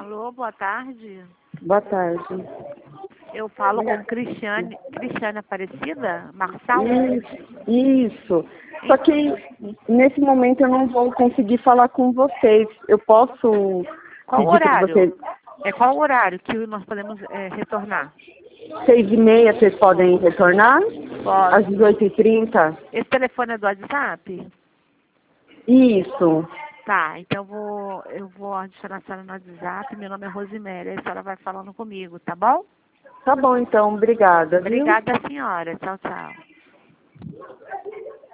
Alô, boa tarde. Boa tarde. Eu falo com Cristiane Aparecida Marçal? Isso. Só que nesse momento eu não vou conseguir falar com vocês. Eu posso Qual pedir para horário? vocês... Qual o horário que nós podemos retornar? 6h30 vocês podem retornar? Posso. Às 18h30? Esse telefone é do WhatsApp? Isso. Tá, então eu vou adicionar a senhora no WhatsApp. Meu nome é Rosiméria. A senhora vai falando comigo, tá bom? Tá bom, então. Obrigada. Viu? Obrigada, senhora. Tchau, tchau.